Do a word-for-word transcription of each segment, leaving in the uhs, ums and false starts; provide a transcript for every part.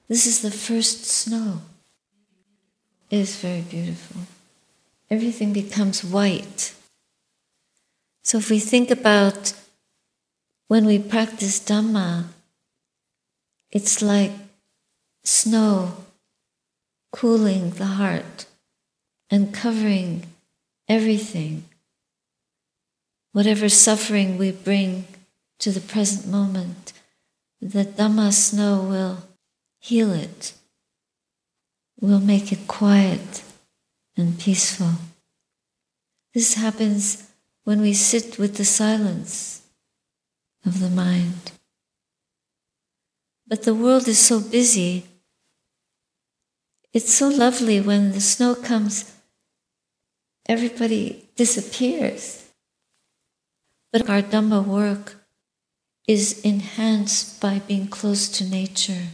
This is the first snow. It is very beautiful. Everything becomes white. So if we think about when we practice Dhamma, it's like snow cooling the heart and covering everything. Whatever suffering we bring to the present moment, the Dhamma snow will heal it, will make it quiet and peaceful. This happens when we sit with the silence of the mind. But the world is so busy. It's so lovely when the snow comes, everybody disappears. But our Dhamma work is enhanced by being close to nature.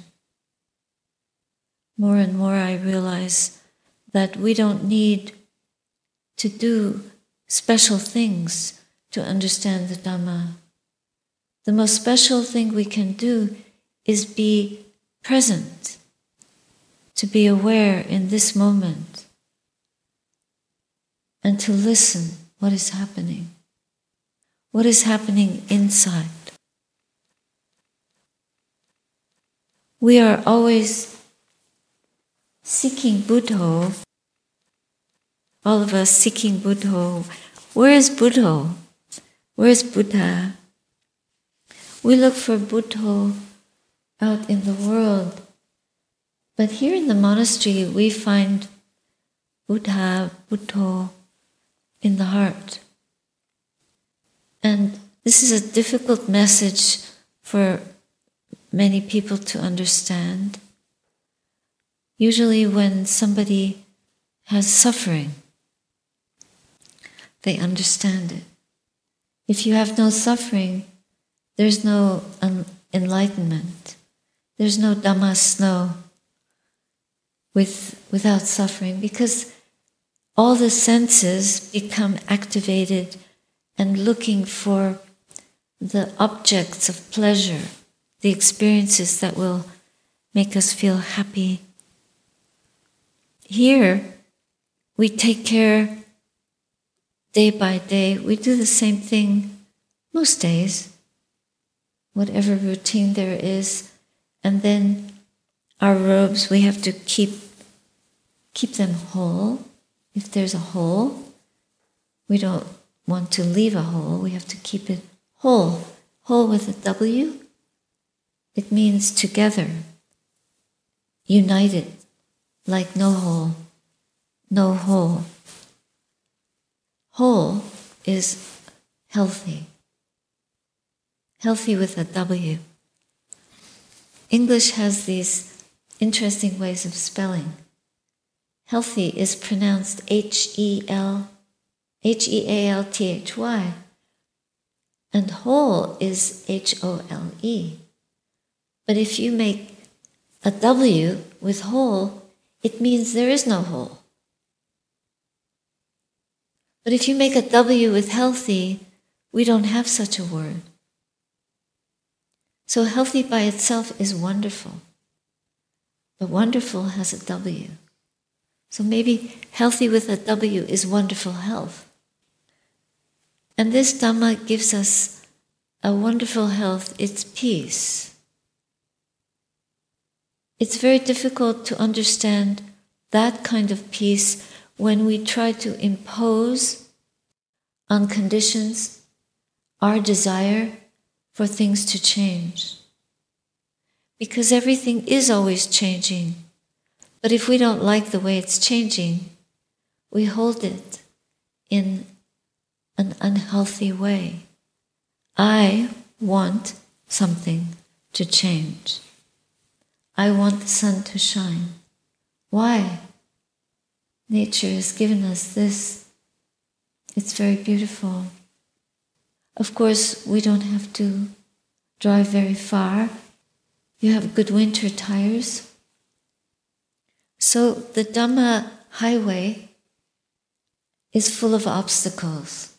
More and more I realize that we don't need to do special things to understand the Dhamma. The most special thing we can do is be present, to be aware in this moment, and to listen what is happening. What is happening inside? We are always seeking Buddha, all of us seeking Buddha. Where is Buddha? Where is Buddha? We look for Buddha out in the world, but here in the monastery we find Buddha, Buddha in the heart. And this is a difficult message for many people to understand. Usually when somebody has suffering, they understand it. If you have no suffering, there's no un- enlightenment. There's no Dhamma snow with, without suffering, because all the senses become activated and looking for the objects of pleasure, the experiences that will make us feel happy. Here, we take care day by day. We do the same thing most days, whatever routine there is, and then our robes, we have to keep, keep them whole. If there's a hole, we don't want to leave a hole, we have to keep it whole. Whole with a W, it means together, united, like no hole, no hole. Whole is healthy, healthy with a W. English has these interesting ways of spelling. Healthy is pronounced H E L, H E A L T H Y, and whole is H O L E. But if you make a W with whole, it means there is no whole. But if you make a W with healthy, we don't have such a word. So healthy by itself is wonderful, but wonderful has a W. So maybe healthy with a W is wonderful health. And this Dhamma gives us a wonderful health, it's peace. It's very difficult to understand that kind of peace when we try to impose on conditions our desire for things to change. Because everything is always changing. But if we don't like the way it's changing, we hold it in an unhealthy way. I want something to change. I want the sun to shine. Why? Nature has given us this. It's very beautiful. Of course, we don't have to drive very far. You have good winter tires. So the Dhamma highway is full of obstacles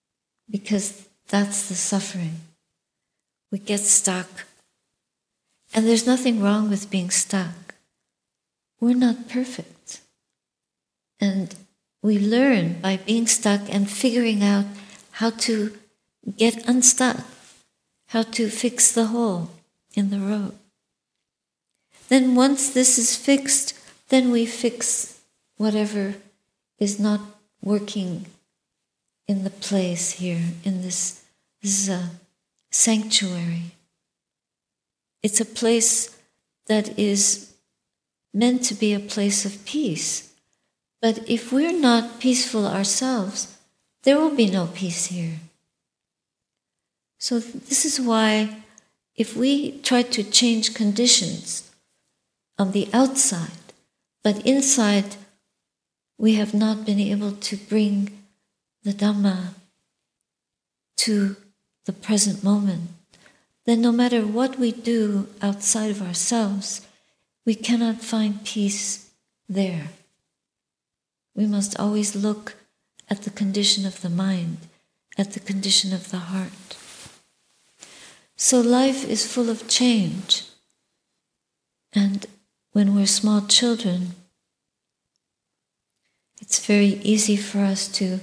because that's the suffering. We get stuck. And there's nothing wrong with being stuck. We're not perfect. And we learn by being stuck and figuring out how to get unstuck, how to fix the hole in the road. Then once this is fixed, then we fix whatever is not working in the place here, in this, this uh, sanctuary. It's a place that is meant to be a place of peace. But if we're not peaceful ourselves, there will be no peace here. So this is why if we try to change conditions on the outside, but inside we have not been able to bring the Dhamma to the present moment, then no matter what we do outside of ourselves, we cannot find peace there. We must always look at the condition of the mind, at the condition of the heart. So life is full of change. And when we're small children, it's very easy for us to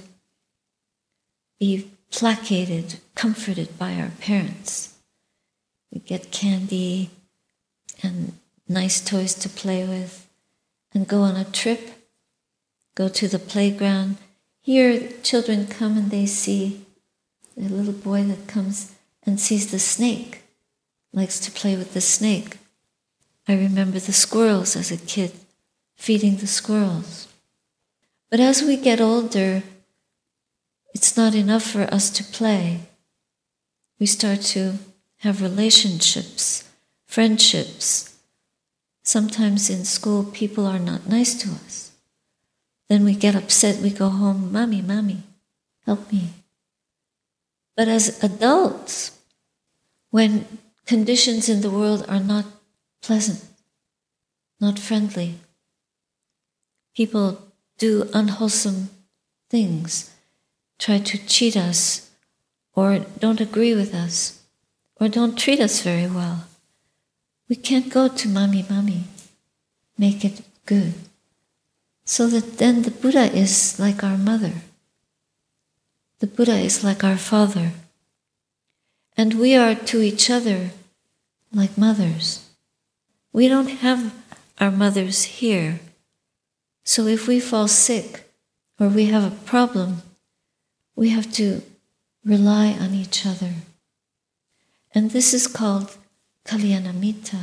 be placated, comforted by our parents. We get candy and nice toys to play with and go on a trip, go to the playground. Here, children come and they see a little boy that comes and sees the snake, likes to play with the snake. I remember the squirrels as a kid, feeding the squirrels. But as we get older, it's not enough for us to play. We start to have relationships, friendships. Sometimes in school, people are not nice to us. Then we get upset, we go home, Mommy, Mommy, help me. But as adults, when conditions in the world are not pleasant, not friendly, people do unwholesome things, try to cheat us, or don't agree with us, or don't treat us very well, we can't go to Mommy, Mommy, make it good. So that then the Buddha is like our mother. The Buddha is like our father. And we are to each other like mothers. We don't have our mothers here. So if we fall sick or we have a problem, we have to rely on each other. And this is called Kalyanamitta.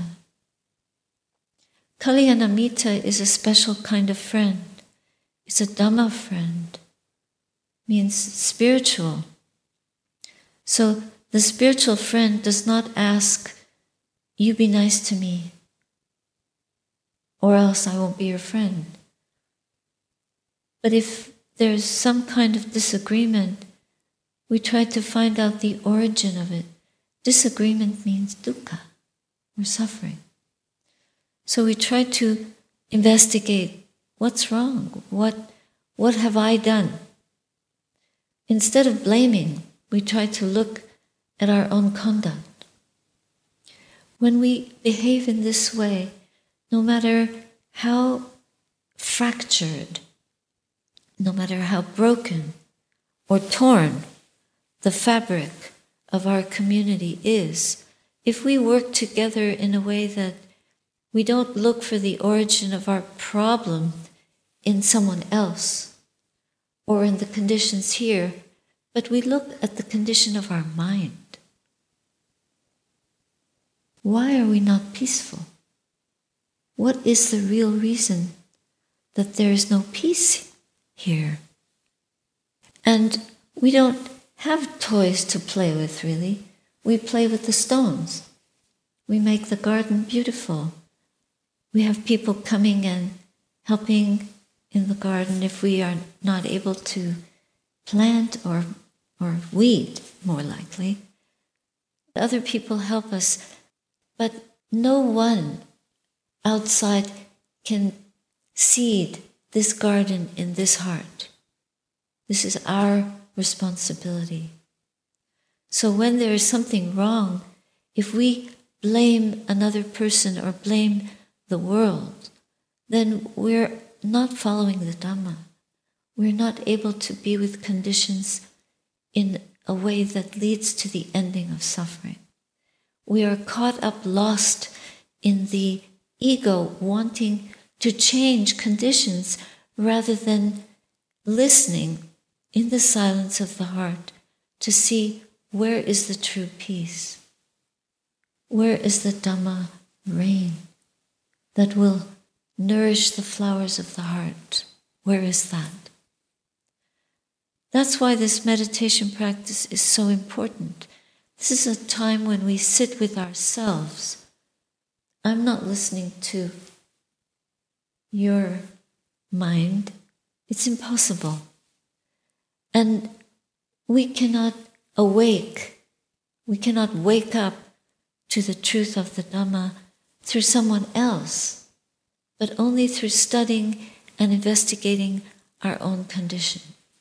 Kalyanamitta is a special kind of friend. It's a Dhamma friend. Means spiritual. So the spiritual friend does not ask, you be nice to me, or else I won't be your friend. But if there's some kind of disagreement, we try to find out the origin of it. Disagreement means dukkha, or suffering. So we try to investigate what's wrong, what, what have I done? Instead of blaming, we try to look at our own conduct. When we behave in this way, no matter how fractured, no matter how broken or torn the fabric of our community is, if we work together in a way that we don't look for the origin of our problem in someone else or in the conditions here, but we look at the condition of our mind. Why are we not peaceful? What is the real reason that there is no peace here? And we don't have toys to play with, really. We play with the stones. We make the garden beautiful. We have people coming and helping in the garden if we are not able to plant or, or weed, more likely. Other people help us, but no one outside can seed this garden in this heart. This is our responsibility. So when there is something wrong, if we blame another person or blame the world, then we're not following the Dhamma. We're not able to be with conditions in a way that leads to the ending of suffering. We are caught up, lost in the ego wanting to change conditions rather than listening in the silence of the heart to see where is the true peace. Where is the Dhamma rain that will nourish the flowers of the heart? Where is that? That's why this meditation practice is so important. This is a time when we sit with ourselves. I'm not listening to your mind. It's impossible. And we cannot awake, we cannot wake up to the truth of the Dhamma through someone else, but only through studying and investigating our own condition.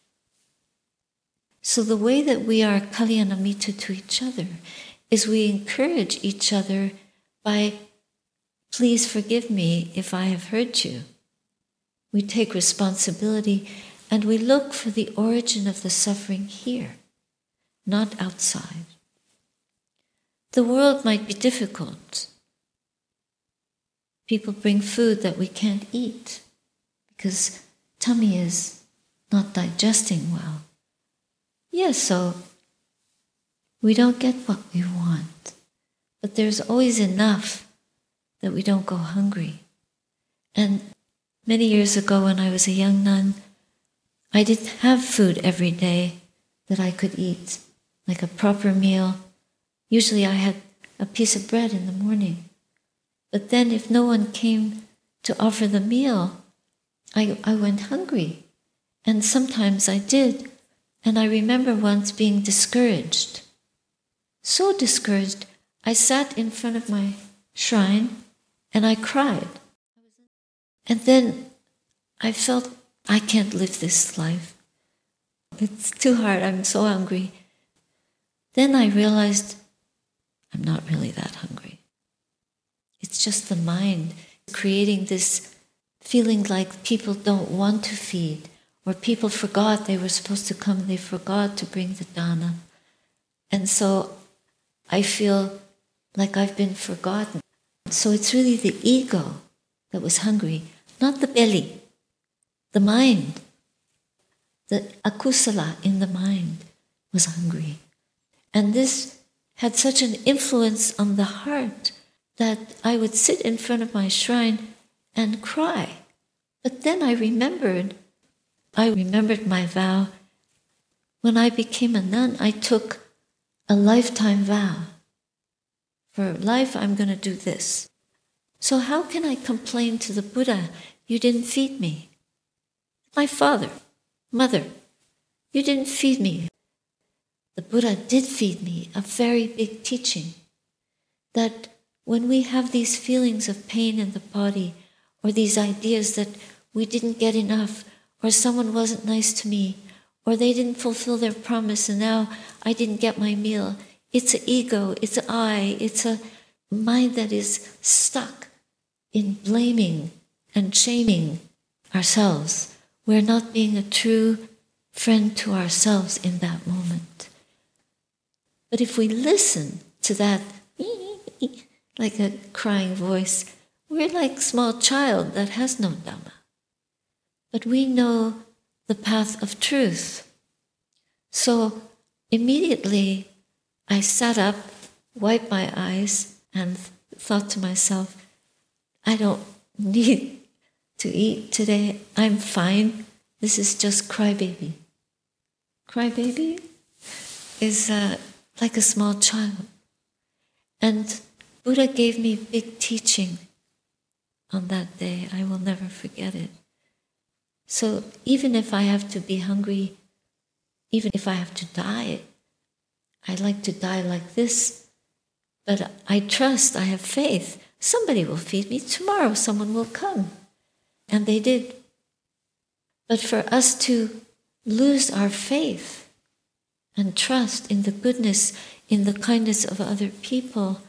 So the way that we are Kalyanamitta to each other is we encourage each other by, please forgive me if I have hurt you. We take responsibility and we look for the origin of the suffering here, not outside. The world might be difficult. People bring food that we can't eat because tummy is not digesting well. Yes, so we don't get what we want, but there's always enough that we don't go hungry. And many years ago when I was a young nun, I didn't have food every day that I could eat, like a proper meal. Usually I had a piece of bread in the morning. But then if no one came to offer the meal, I, I went hungry. And sometimes I did. And I remember once being discouraged. So discouraged, I sat in front of my shrine and I cried. And then I felt, I can't live this life. It's too hard, I'm so hungry. Then I realized, I'm not really that hungry. It's just the mind creating this feeling like people don't want to feed, or people forgot they were supposed to come, they forgot to bring the dana. And so I feel like I've been forgotten. So it's really the ego that was hungry, not the belly, the mind. The akusala in the mind was hungry. And this had such an influence on the heart that I would sit in front of my shrine and cry. But then I remembered, I remembered my vow. When I became a nun, I took a lifetime vow. For life, I'm going to do this. So how can I complain to the Buddha, you didn't feed me? My father, mother, you didn't feed me. The Buddha did feed me a very big teaching that when we have these feelings of pain in the body, or these ideas that we didn't get enough, or someone wasn't nice to me, or they didn't fulfill their promise and now I didn't get my meal, it's an ego, it's an I, it's a mind that is stuck in blaming and shaming ourselves. We're not being a true friend to ourselves in that moment. But if we listen to that, like a crying voice, we're like a small child that has no Dhamma. But we know the path of truth. So immediately I sat up, wiped my eyes, and thought to myself, I don't need to eat today. I'm fine. This is just crybaby. Crybaby is uh, like a small child. And Buddha gave me big teaching on that day. I will never forget it. So even if I have to be hungry, even if I have to die, I like to die like this, but I trust, I have faith. Somebody will feed me. Tomorrow someone will come. And they did. But for us to lose our faith and trust in the goodness, in the kindness of other people,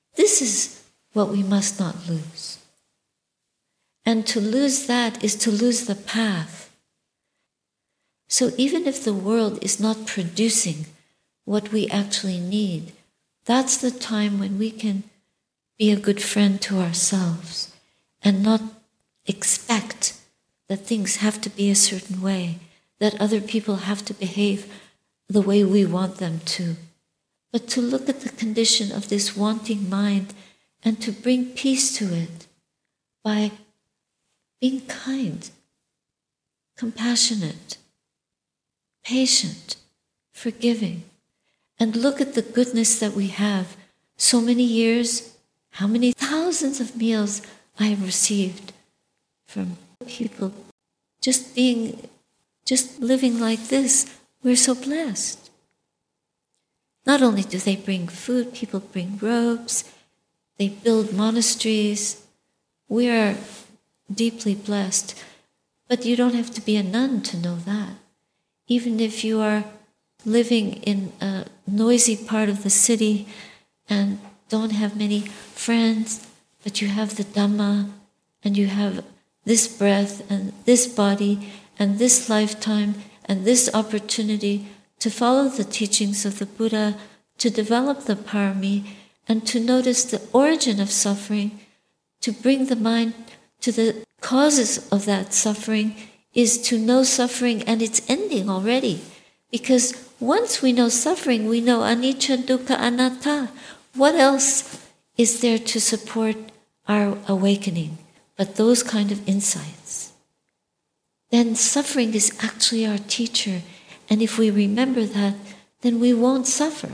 This is what we must not lose. And to lose that is to lose the path. So even if the world is not producing what we actually need, that's the time when we can be a good friend to ourselves and not expect that things have to be a certain way, that other people have to behave the way we want them to, but to look at the condition of this wanting mind and to bring peace to it by being kind, compassionate, patient, forgiving, and look at the goodness that we have. So many years, how many thousands of meals I have received from people just being, just living like this. We're so blessed. Not only do they bring food, people bring robes, they build monasteries. We are deeply blessed. But you don't have to be a nun to know that. Even if you are living in a noisy part of the city and don't have many friends, but you have the Dhamma, and you have this breath and this body and this lifetime and this opportunity to follow the teachings of the Buddha, to develop the parami, and to notice the origin of suffering, to bring the mind to the causes of that suffering, is to know suffering and its ending already. Because once we know suffering, we know anicca, dukkha, anatta. What else is there to support our awakening but those kind of insights? Then suffering is actually our teacher, and if we remember that, then we won't suffer.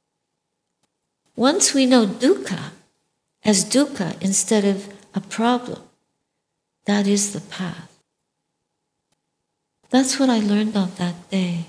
Once we know dukkha as dukkha instead of a problem, that is the path. That's what I learned on that day.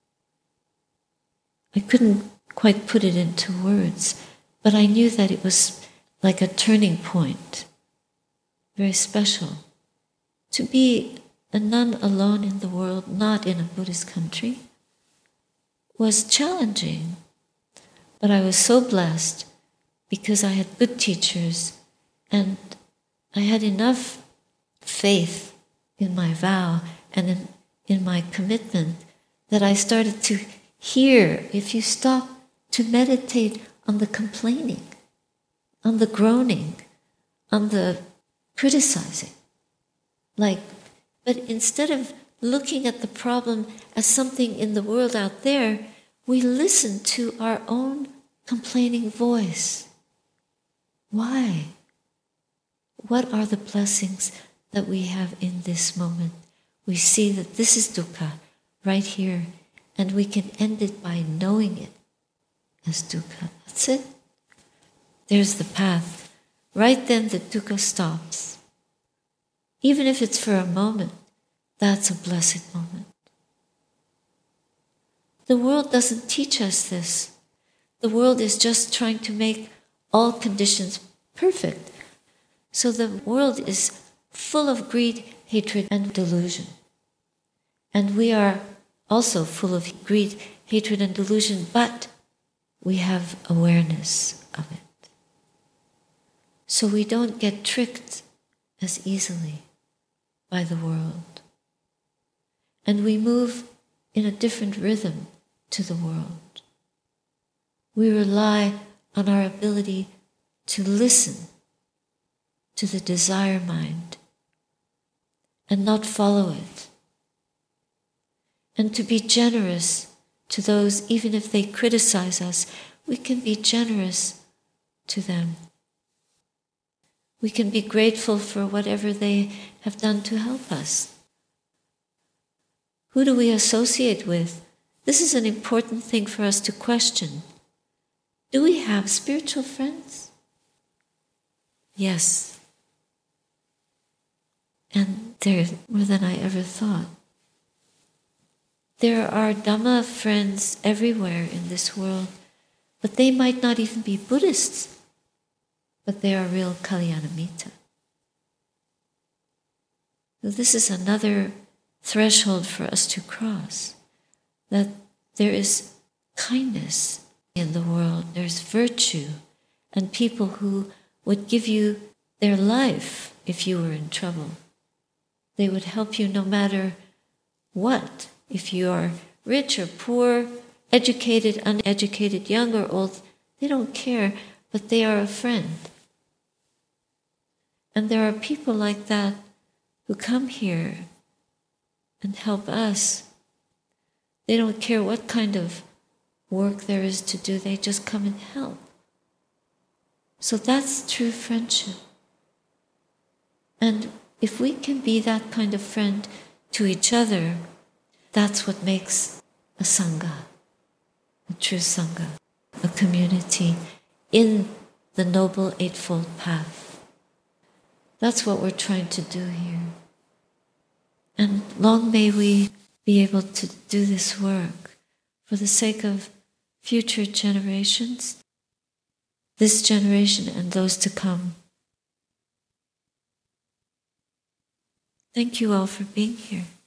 I couldn't quite put it into words, but I knew that it was like a turning point, very special. To be a nun alone in the world, not in a Buddhist country, was challenging. But I was so blessed because I had good teachers and I had enough faith in my vow and in, in my commitment that I started to hear, if you stop to meditate on the complaining, on the groaning, on the criticizing, like, but instead of looking at the problem as something in the world out there, we listen to our own complaining voice. Why? What are the blessings that we have in this moment? We see that this is dukkha right here, and we can end it by knowing it as dukkha. That's it. There's the path. Right then the dukkha stops. Even if it's for a moment, that's a blessed moment. The world doesn't teach us this. The world is just trying to make all conditions perfect. So the world is full of greed, hatred, and delusion. And we are also full of greed, hatred, and delusion, but we have awareness of it. So we don't get tricked as easily by the world. And we move in a different rhythm to the world. We rely on our ability to listen to the desire mind and not follow it. And to be generous to those, even if they criticize us, we can be generous to them. We can be grateful for whatever they have done to help us. Who do we associate with? This is an important thing for us to question. Do we have spiritual friends? Yes. And there are more than I ever thought. There are Dhamma friends everywhere in this world, but they might not even be Buddhists, but they are real Kalyanamitta. So this is another threshold for us to cross, that there is kindness in the world, there's virtue, and people who would give you their life if you were in trouble. They would help you no matter what, if you are rich or poor, educated, uneducated, young or old. They don't care, but they are a friend. And there are people like that who come here and help us. They don't care what kind of work there is to do, they just come and help. So that's true friendship. And if we can be that kind of friend to each other, that's what makes a Sangha, a true Sangha, a community in the Noble Eightfold Path. That's what we're trying to do here. And long may we be able to do this work for the sake of future generations, this generation and those to come. Thank you all for being here.